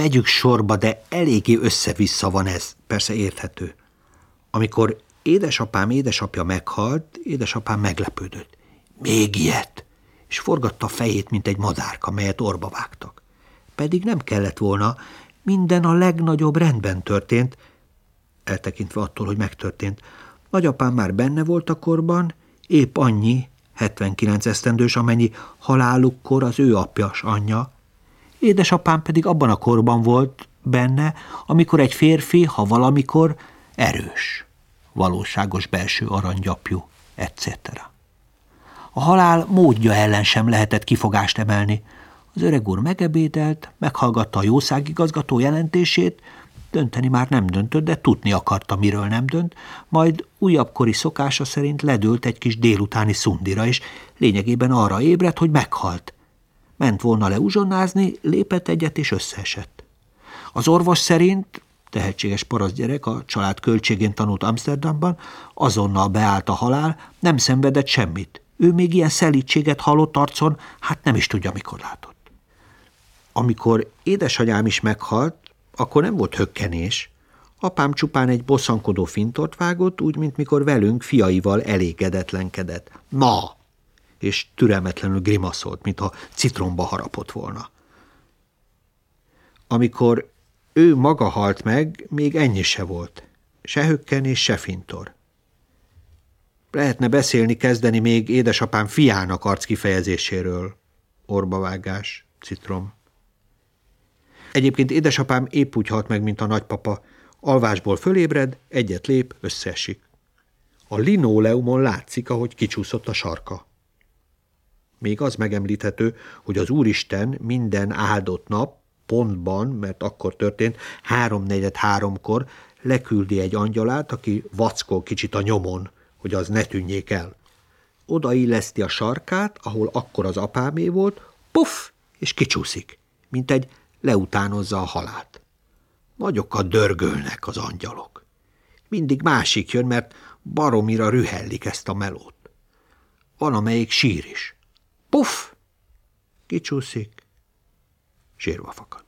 vegyük sorba, de eléggé össze-vissza van ez, persze érthető. Amikor édesapja meghalt, édesapám meglepődött. Még ilyet! És forgatta a fejét, mint egy madárka, melyet orba vágtak. Pedig nem kellett volna, minden a legnagyobb rendben történt, eltekintve attól, hogy megtörtént. Nagyapám már benne volt a korban, épp annyi, 79 esztendős, amennyi halálukkor az ő apjas anyja. Édesapám pedig abban a korban volt benne, amikor egy férfi, ha valamikor, erős, valóságos belső aranygyapjú, etc. A halál módja ellen sem lehetett kifogást emelni. Az öreg úr megebédelt, meghallgatta a jószágigazgató jelentését, dönteni már nem döntött, de tudni akarta, miről nem dönt, majd újabbkori szokása szerint ledőlt egy kis délutáni szundira, és lényegében arra ébredt, hogy meghalt. Ment volna le uzsonnázni, lépett egyet, és összeesett. Az orvos szerint, tehetséges parasztgyerek, a család költségén tanult Amsterdamban, azonnal beállt a halál, nem szenvedett semmit. Ő még ilyen szelídséget hallott arcon, hát nem is tudja, mikor látott. Amikor édesanyám is meghalt, akkor nem volt hökkenés. Apám csupán egy bosszankodó fintort vágott, úgy, mint mikor velünk fiaival elégedetlenkedett. Na! És türelmetlenül grimaszolt, mintha citromba harapott volna. Amikor ő maga halt meg, még ennyi se volt. Se hökkenés, se fintor. Lehetne beszélni, kezdeni még édesapám fiának arckifejezéséről. Orbavágás, citrom. Egyébként édesapám épp úgy halt meg, mint a nagypapa. Alvásból fölébred, egyet lép, összeesik. A linóleumon látszik, ahogy kicsúszott a sarka. Még az megemlíthető, hogy az Úristen minden áldott nap, pontban, mert akkor történt, 3:43-kor leküldi egy angyalát, aki vackol kicsit a nyomon, hogy az ne tűnjék el. Odailleszti a sarkát, ahol akkor az apámé volt, puff, és kicsúszik, mint egy leutánozza a halált. Nagyokat dörgölnek az angyalok. Mindig másik jön, mert baromira rühellik ezt a melót. Van, amelyik sír is. Puff! Kicsúszik, sírva fakad.